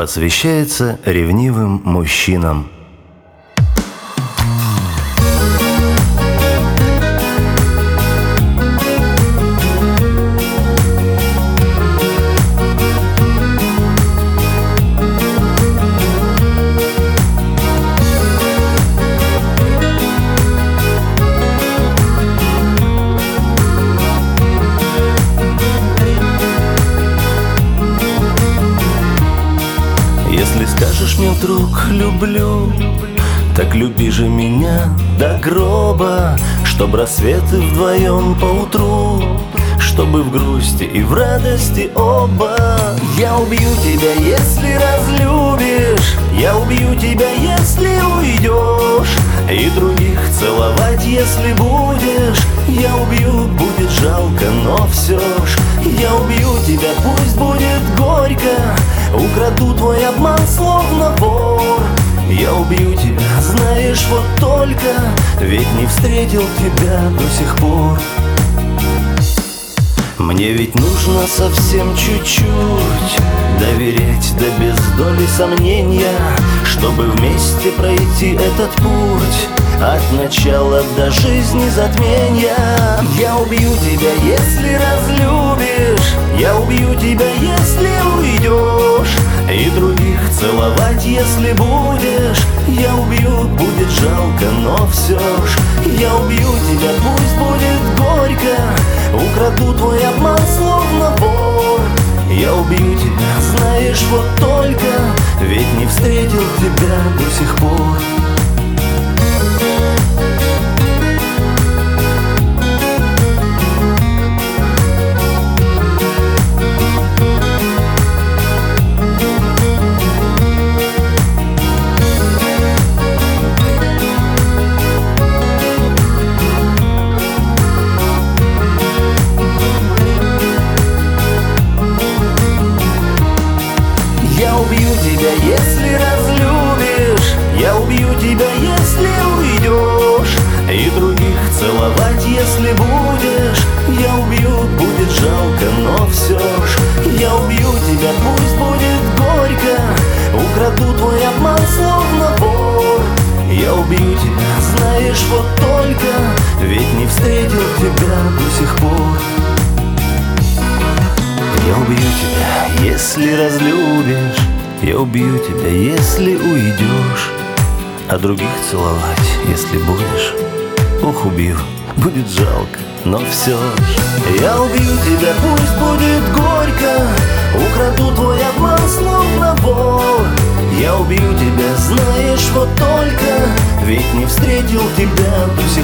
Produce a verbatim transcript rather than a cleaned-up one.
Посвящается ревнивым мужчинам. Если скажешь мне, друг, люблю, так люби же меня до гроба, чтоб рассветы вдвоем поутру, чтобы в грусти и в радости оба. Я убью тебя, если разлюбишь, я убью тебя, если уйдешь, и других целовать, если будешь. Я убью, будет жалко, но все ж я убью тебя, пусть будет горько, украду твой обман, словно вор. Я убью тебя, знаешь, вот только, ведь не встретил тебя до сих пор. Мне ведь нужно совсем чуть-чуть доверять, да без доли сомнения, чтобы вместе пройти этот путь от начала до жизни затмения. Я убью тебя, если разлюбишь, я убью тебя, если уйдешь, и других целовать, если будешь. Я убью, будет жалко, но все ж я убью тебя, пусть будет горько, украду твой обман, словно вор. Я убью тебя, знаешь, вот только, ведь не встретил тебя до сих пор. Я убью тебя, если разлюбишь, я убью тебя, если уйдешь, и других целовать, если будешь. Я убью, будет жалко, но все ж я убью тебя, пусть будет горько, украду твой обман, словно вор. Я убью тебя, знаешь, вот только, ведь не встретил тебя до сих пор. Я убью тебя, если разлюбишь, я убью тебя, если уйдешь, а других целовать, если будешь. Ох, убью, будет жалко, но все ж я убью тебя, пусть будет горько, украду твой обман, словно вор. Я убью тебя, знаешь, вот только, ведь не встретил тебя до сих пор.